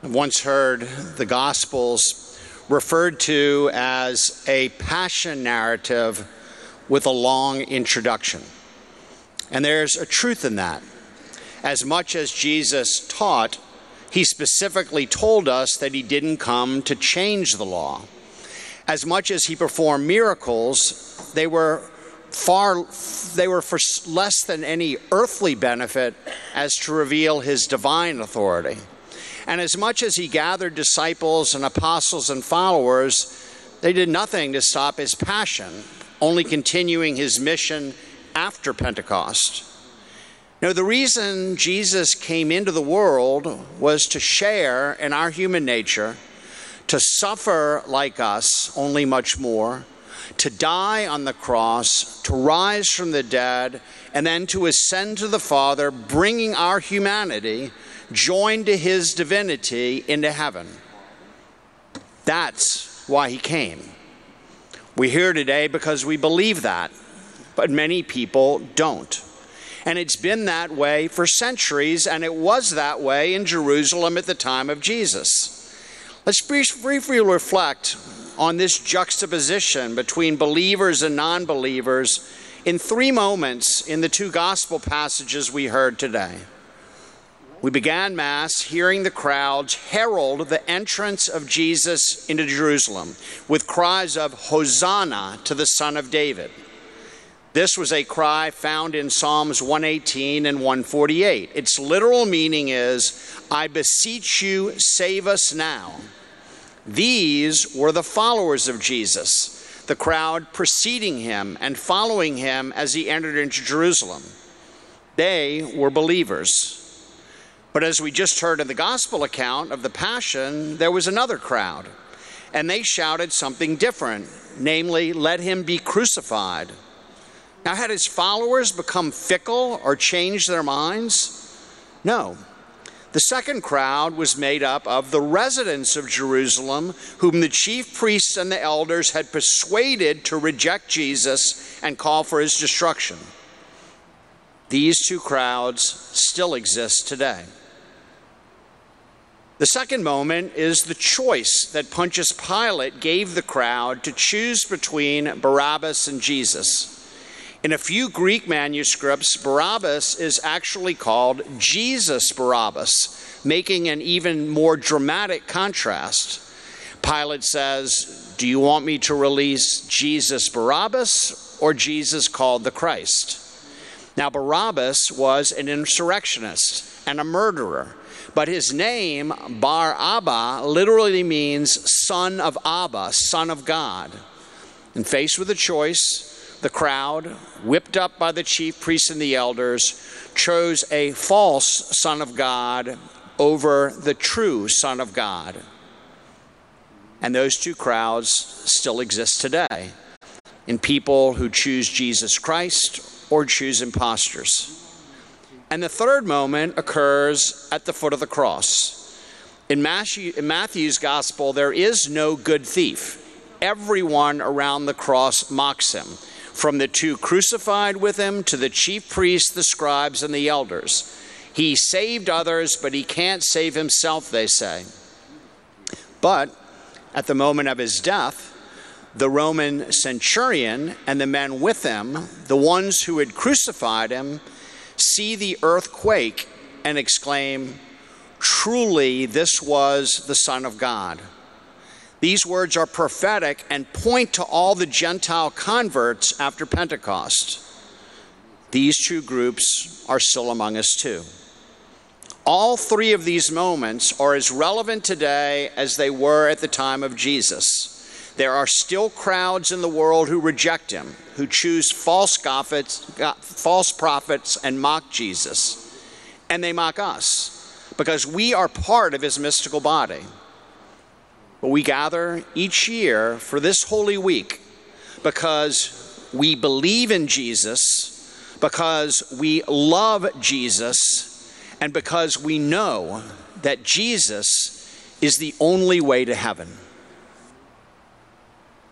I've once heard the Gospels referred to as a passion narrative with a long introduction. And there's a truth in that. As much as Jesus taught, he specifically told us that he didn't come to change the law. As much as he performed miracles, they were for less than any earthly benefit as to reveal his divine authority. And as much as he gathered disciples and apostles and followers, they did nothing to stop his passion, only continuing his mission after Pentecost. Now, the reason Jesus came into the world was to share in our human nature, to suffer like us, only much more, to die on the cross, to rise from the dead, and then to ascend to the Father, bringing our humanity, joined to his divinity, into heaven. That's why he came. We're here today because we believe that, but many people don't. And it's been that way for centuries, and it was that way in Jerusalem at the time of Jesus. Let's briefly reflect on this juxtaposition between believers and non-believers in three moments in the two gospel passages we heard today. We began Mass hearing the crowds herald the entrance of Jesus into Jerusalem with cries of Hosanna to the Son of David. This was a cry found in Psalms 118 and 148. Its literal meaning is, I beseech you, save us now. These were the followers of Jesus, the crowd preceding him and following him as he entered into Jerusalem. They were believers. But as we just heard in the gospel account of the Passion, there was another crowd, and they shouted something different, namely, let him be crucified. Now, had his followers become fickle or changed their minds? No. The second crowd was made up of the residents of Jerusalem, whom the chief priests and the elders had persuaded to reject Jesus and call for his destruction. These two crowds still exist today. The second moment is the choice that Pontius Pilate gave the crowd to choose between Barabbas and Jesus. In a few Greek manuscripts, Barabbas is actually called Jesus Barabbas, making an even more dramatic contrast. Pilate says, do you want me to release Jesus Barabbas or Jesus called the Christ? Now, Barabbas was an insurrectionist and a murderer, but his name, Bar Abba, literally means son of Abba, son of God. And faced with a choice, the crowd, whipped up by the chief priests and the elders, chose a false son of God over the true Son of God. And those two crowds still exist today in people who choose Jesus Christ or choose imposters. And the third moment occurs at the foot of the cross. In Matthew's gospel, there is no good thief. Everyone around the cross mocks him, from the two crucified with him to the chief priests, the scribes, and the elders. He saved others, but he can't save himself, they say. But at the moment of his death, the Roman centurion and the men with him, the ones who had crucified him, see the earth quake and exclaim, truly this was the Son of God. These words are prophetic and point to all the Gentile converts after Pentecost. These two groups are still among us too. All three of these moments are as relevant today as they were at the time of Jesus. There are still crowds in the world who reject him, who choose false prophets and mock Jesus. And they mock us because we are part of his mystical body. But we gather each year for this Holy Week because we believe in Jesus, because we love Jesus, and because we know that Jesus is the only way to heaven.